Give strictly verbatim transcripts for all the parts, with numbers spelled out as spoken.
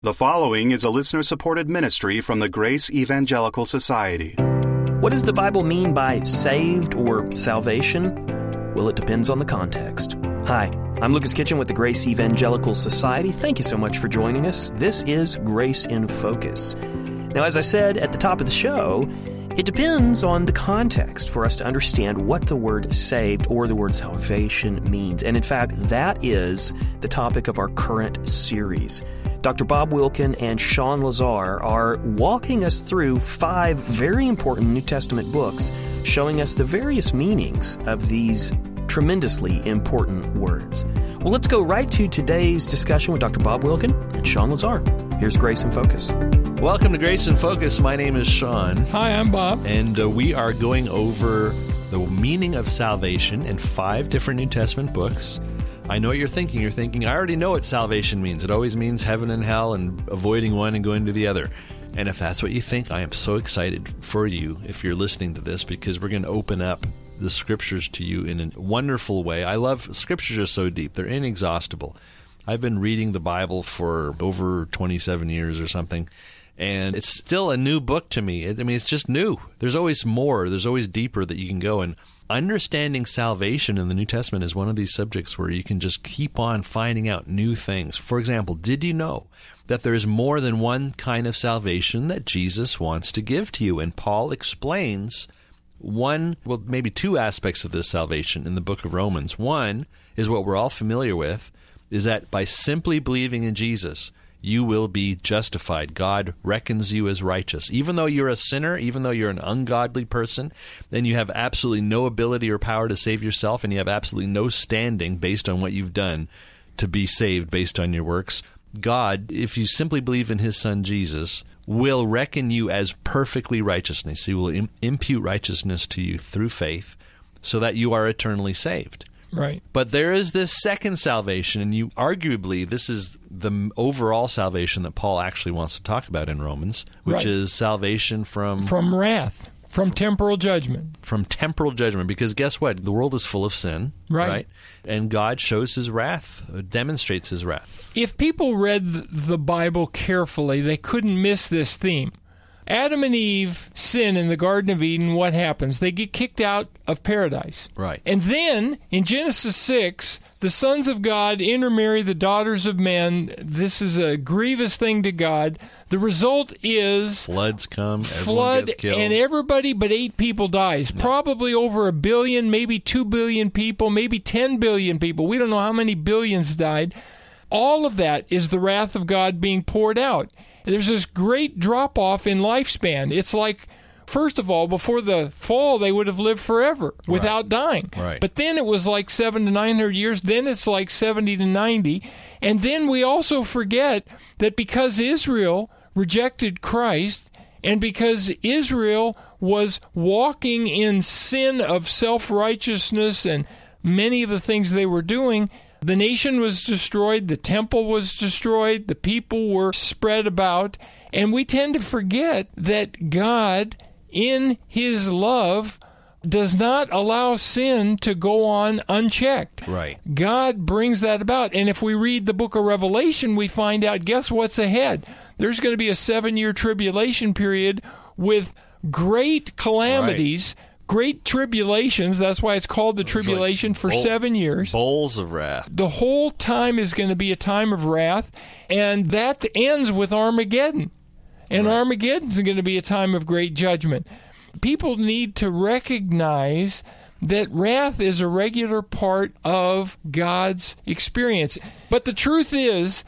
The following is a listener-supported ministry from the Grace Evangelical Society. What does the Bible mean by saved or salvation? Well, it depends on the context. Hi, I'm Lucas Kitchen with the Grace Evangelical Society. Thank you so much for joining us. This is Grace in Focus. Now, as I said at the top of the show, it depends on the context for us to understand what the word saved or the word salvation means. And in fact, that is the topic of our current series. Doctor Bob Wilkin and Sean Lazar are walking us through five very important New Testament books, showing us the various meanings of these tremendously important words. Well, let's go right to today's discussion with Doctor Bob Wilkin and Sean Lazar. Here's Grace in Focus. Welcome to Grace in Focus. My name is Sean. Hi, I'm Bob. And uh, we are going over the meaning of salvation in five different New Testament books. I know what you're thinking. You're thinking, I already know what salvation means. It always means heaven and hell and avoiding one and going to the other. And if that's what you think, I am so excited for you if you're listening to this, because we're going to open up the Scriptures to you in a wonderful way. I love, Scriptures are so deep. They're inexhaustible. I've been reading the Bible for over twenty-seven years or something, and it's still a new book to me. I mean, it's just new. There's always more. There's always deeper that you can go. And understanding salvation in the New Testament is one of these subjects where you can just keep on finding out new things. For example, did you know that there is more than one kind of salvation that Jesus wants to give to you? And Paul explains one, well, maybe two aspects of this salvation in the book of Romans. One is what we're all familiar with, is that by simply believing in Jesus, you will be justified. God reckons you as righteous. Even though you're a sinner, even though you're an ungodly person, then you have absolutely no ability or power to save yourself, and you have absolutely no standing based on what you've done to be saved based on your works. God, if you simply believe in His Son Jesus, will reckon you as perfectly righteousness. He will im- impute righteousness to you through faith so that you are eternally saved. Right. But there is this second salvation, and you arguably, this is the overall salvation that Paul actually wants to talk about in Romans, which Right. is salvation from... From wrath, from temporal judgment. From temporal judgment, because guess what? The world is full of sin, Right. right? And God shows His wrath, demonstrates His wrath. If people read the Bible carefully, they couldn't miss this theme. Adam and Eve sin in the Garden of Eden. What happens? They get kicked out of paradise. Right. And then, in Genesis six, the sons of God intermarry the daughters of men. This is a grievous thing to God. The result is... Floods come, everyone flood, gets killed. and everybody but eight people dies. Yeah. Probably over a billion, maybe two billion people, maybe ten billion people. We don't know how many billions died. All of that is the wrath of God being poured out. There's this great drop-off in lifespan. It's like, first of all, before the fall, they would have lived forever without right. dying. Right. But then it was like seven to nine hundred years. Then it's like seventy to ninety. And then we also forget that because Israel rejected Christ, and because Israel was walking in sin of self-righteousness and many of the things they were doing, the nation was destroyed, the temple was destroyed, the people were spread about, and we tend to forget that God, in His love, does not allow sin to go on unchecked. Right. God brings that about, and if we read the book of Revelation, we find out, guess what's ahead? There's going to be a seven-year tribulation period with great calamities, right. Great tribulations. That's why it's called the tribulation, like for bowl, seven years. Bowls of wrath. The whole time is going to be a time of wrath, and that ends with Armageddon. And right. Armageddon is going to be a time of great judgment. People need to recognize that wrath is a regular part of God's experience. But the truth is,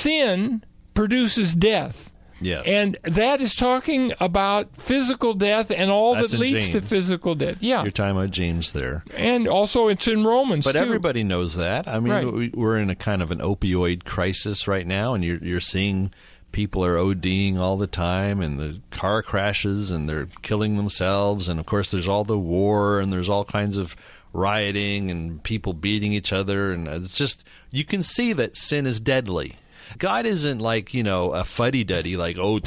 sin produces death. Yes. And that is talking about physical death and all That's that leads James. to physical death. Yeah. You're talking about James there. And also it's in Romans, But too. everybody knows that. I mean, Right. we, we're in a kind of an opioid crisis right now, and you're, you're seeing people are ODing all the time, and the car crashes, and they're killing themselves. And, of course, there's all the war, and there's all kinds of rioting and people beating each other. And it's just, you can see that sin is deadly. God isn't like, you know, a fuddy-duddy, like, oh, don't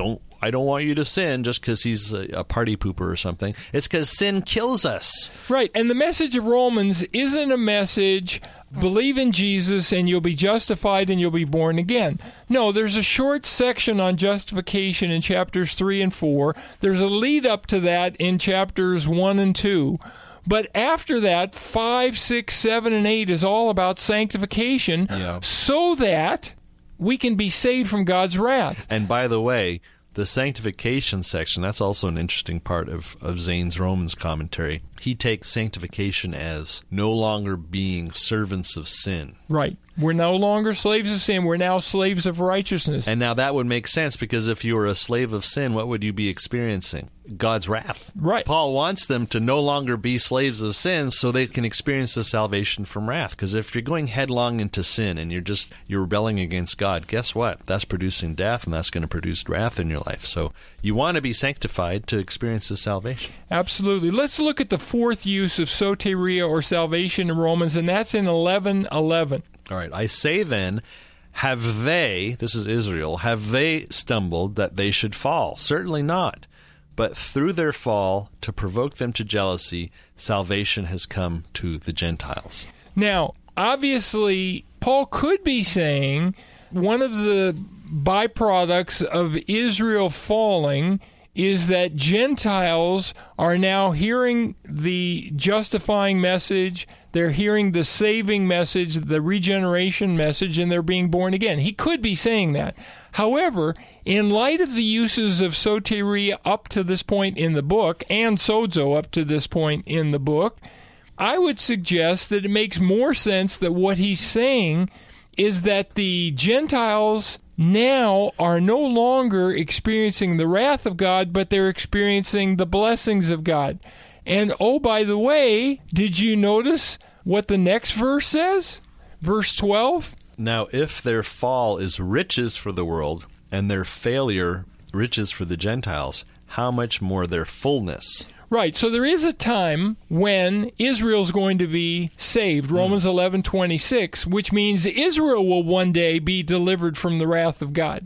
I don't want you to sin just because he's a, a party pooper or something. It's because sin kills us. Right. And the message of Romans isn't a message, believe in Jesus and you'll be justified and you'll be born again. No, there's a short section on justification in chapters three and four. There's a lead up to that in chapters one and two. But after that, five, six, seven, and eight is all about sanctification Yeah. so that we can be saved from God's wrath. And by the way, the sanctification section, that's also an interesting part of, of Zane's Romans commentary. He takes sanctification as no longer being servants of sin. Right. We're no longer slaves of sin. We're now slaves of righteousness. And now that would make sense, because if you were a slave of sin, what would you be experiencing? God's wrath. Right. Paul wants them to no longer be slaves of sin so they can experience the salvation from wrath. Because if you're going headlong into sin and you're just you're rebelling against God, guess what? That's producing death, and that's going to produce wrath in your life. So you want to be sanctified to experience the salvation. Absolutely. Let's look at the fourth use of soteria or salvation in Romans, and that's in eleven eleven. All right. I say then, have they, this is Israel, have they stumbled that they should fall? Certainly not. But through their fall, to provoke them to jealousy, salvation has come to the Gentiles. Now, obviously, Paul could be saying one of the byproducts of Israel falling is that Gentiles are now hearing the justifying message, they're hearing the saving message, the regeneration message, and they're being born again. He could be saying that. However, in light of the uses of soteria up to this point in the book, and sozo up to this point in the book, I would suggest that it makes more sense that what he's saying is that the Gentiles now are no longer experiencing the wrath of God, but they're experiencing the blessings of God. And oh, by the way, did you notice what the next verse says? Verse twelve? Now, if their fall is riches for the world, and their failure riches for the Gentiles, how much more their fullness? Right, so there is a time when Israel's going to be saved, Romans eleven twenty-six, which means Israel will one day be delivered from the wrath of God.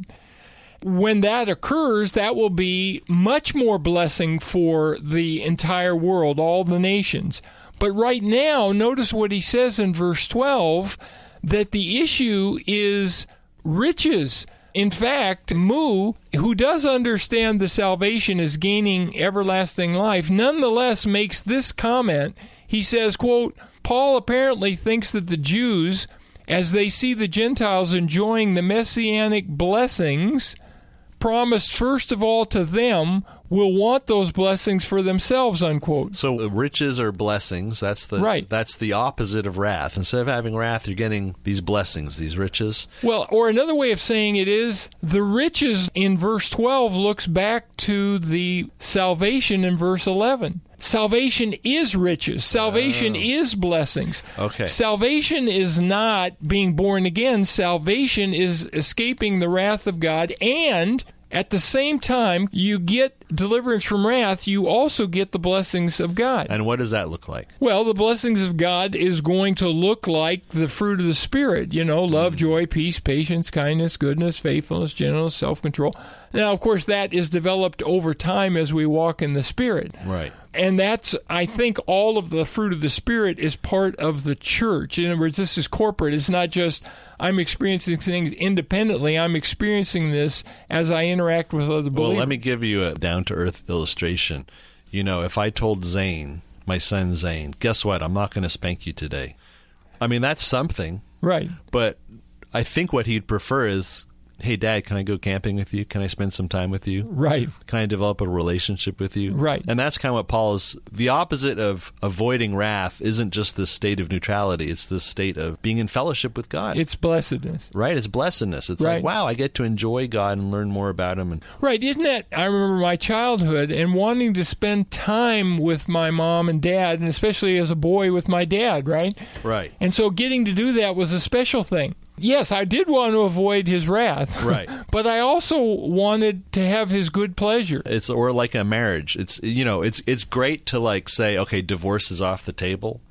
When that occurs, that will be much more blessing for the entire world, all the nations. But right now, notice what he says in verse twelve, that the issue is riches. In fact, Mu, who does understand the salvation is gaining everlasting life, nonetheless makes this comment. He says, quote, Paul apparently thinks that the Jews, as they see the Gentiles enjoying the messianic blessings promised first of all to them, will want those blessings for themselves, unquote. So uh, riches are blessings. That's the right. That's the opposite of wrath. Instead of having wrath, you're getting these blessings, these riches. Well, or another way of saying it is, the riches in verse twelve looks back to the salvation in verse eleven. Salvation is riches. Salvation oh. is blessings. Okay. Salvation is not being born again. Salvation is escaping the wrath of God, and at the same time, you get deliverance from wrath, you also get the blessings of God. And what does that look like? Well, the blessings of God is going to look like the fruit of the Spirit, you know, love, mm. joy, peace, patience, kindness, goodness, faithfulness, gentleness, self-control. Now, of course, that is developed over time as we walk in the Spirit. Right. And that's, I think, all of the fruit of the Spirit is part of the church. In other words, this is corporate. It's not just I'm experiencing things independently. I'm experiencing this as I interact with other believers. Well, let me give you a down-to-earth illustration. You know, if I told Zane, my son Zane, guess what? I'm not going to spank you today. I mean, that's something. Right. But I think what he'd prefer is, hey, Dad, can I go camping with you? Can I spend some time with you? Right. Can I develop a relationship with you? Right. And that's kind of what Paul is. The opposite of avoiding wrath isn't just this state of neutrality. It's this state of being in fellowship with God. It's blessedness. Right. It's blessedness. It's right. like, wow, I get to enjoy God and learn more about Him. And right. Isn't that, I remember my childhood and wanting to spend time with my mom and dad, and especially as a boy with my dad, right? Right. And so getting to do that was a special thing. Yes, I did want to avoid his wrath. Right. But I also wanted to have his good pleasure. It's or like a marriage. It's you know, it's it's great to like say, okay, divorce is off the table.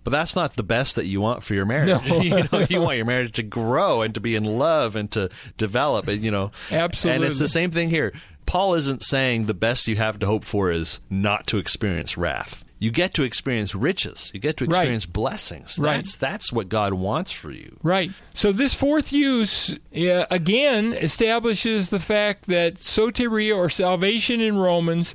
But that's not the best that you want for your marriage. No. you know, you want your marriage to grow and to be in love and to develop. You know, absolutely. And it's the same thing here. Paul isn't saying the best you have to hope for is not to experience wrath. You get to experience riches. You get to experience right. blessings. Right. That's that's what God wants for you. Right. So this fourth use, uh, again, establishes the fact that soteria, or salvation in Romans,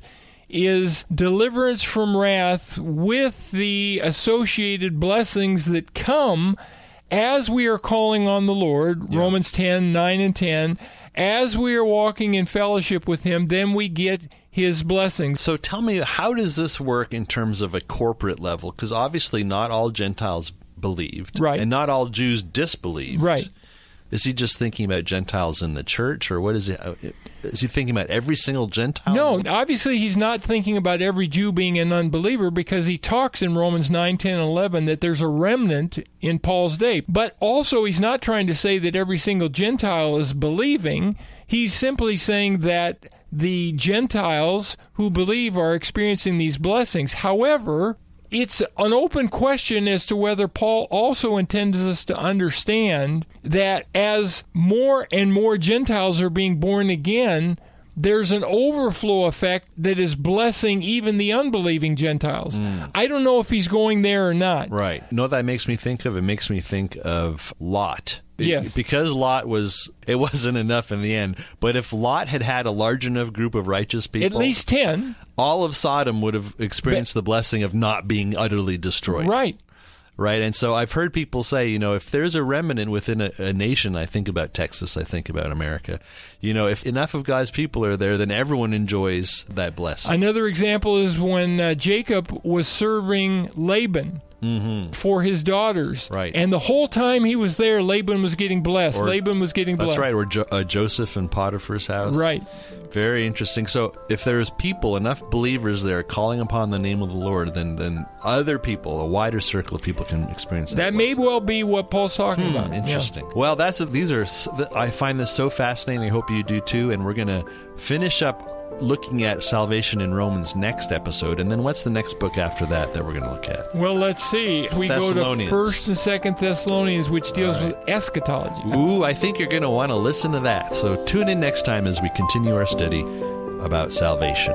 is deliverance from wrath with the associated blessings that come as we are calling on the Lord, yeah. Romans ten, nine and ten. As we are walking in fellowship with Him, then we get His blessings. So tell me, how does this work in terms of a corporate level? Because obviously not all Gentiles believed, right. and not all Jews disbelieved. Right. Is he just thinking about Gentiles in the church, or what is he? Is he thinking about every single Gentile? No, obviously he's not thinking about every Jew being an unbeliever, because he talks in Romans nine, ten, and eleven that there's a remnant in Paul's day. But also he's not trying to say that every single Gentile is believing. He's simply saying that the Gentiles who believe are experiencing these blessings. However, it's an open question as to whether Paul also intends us to understand that as more and more Gentiles are being born again, there's an overflow effect that is blessing even the unbelieving Gentiles. Mm. I don't know if he's going there or not. Right. You know what that makes me think of? It makes me think of Lot. Yes. Because Lot was, it wasn't enough in the end. But if Lot had had a large enough group of righteous people, at least ten, all of Sodom would have experienced but, the blessing of not being utterly destroyed. Right. Right. And so I've heard people say, you know, if there's a remnant within a, a nation, I think about Texas, I think about America, you know, if enough of God's people are there, then everyone enjoys that blessing. Another example is when uh, Jacob was serving Laban. Mm-hmm. For his daughters. Right. And the whole time he was there, Laban was getting blessed. Or, Laban was getting blessed. That's right, or jo- uh, Joseph in Potiphar's house. Right. Very interesting. So if there's people, enough believers there calling upon the name of the Lord, then then other people, a wider circle of people can experience that. That blessing. may well be what Paul's talking hmm, about. Interesting. Yeah. Well, that's these are. I find this so fascinating. I hope you do too. And we're going to finish up looking at salvation in Romans next episode, and then what's the next book after that that we're going to look at? Well, let's see. We go to First and Second Thessalonians, which deals right. with eschatology. Ooh, I think you're going to want to listen to that. So tune in next time as we continue our study about salvation.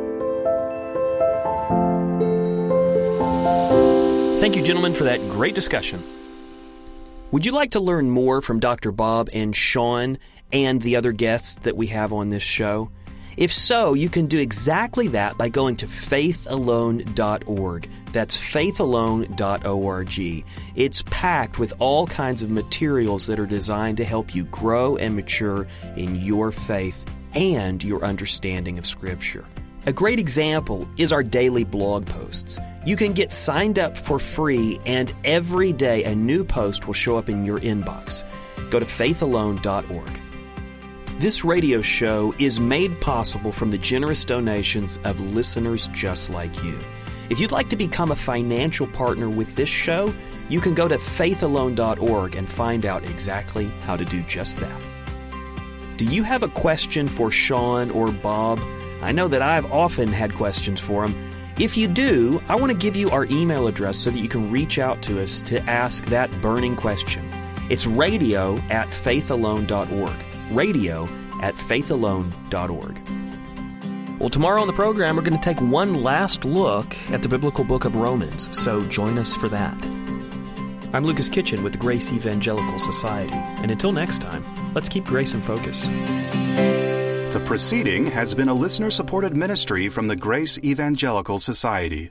Thank you, gentlemen, for that great discussion. Would you like to learn more from Doctor Bob and Sean and the other guests that we have on this show? If so, you can do exactly that by going to faith alone dot org. That's faith alone dot org. It's packed with all kinds of materials that are designed to help you grow and mature in your faith and your understanding of Scripture. A great example is our daily blog posts. You can get signed up for free, and every day a new post will show up in your inbox. Go to faith alone dot org. This radio show is made possible from the generous donations of listeners just like you. If you'd like to become a financial partner with this show, you can go to faith alone dot org and find out exactly how to do just that. Do you have a question for Sean or Bob? I know that I've often had questions for them. If you do, I want to give you our email address so that you can reach out to us to ask that burning question. It's radio at faith alone dot org. radio at faith alone dot org. Well, tomorrow on the program, we're going to take one last look at the biblical book of Romans, so join us for that. I'm Lucas Kitchen with the Grace Evangelical Society, and until next time, let's keep grace in focus. The proceeding has been a listener-supported ministry from the Grace Evangelical Society.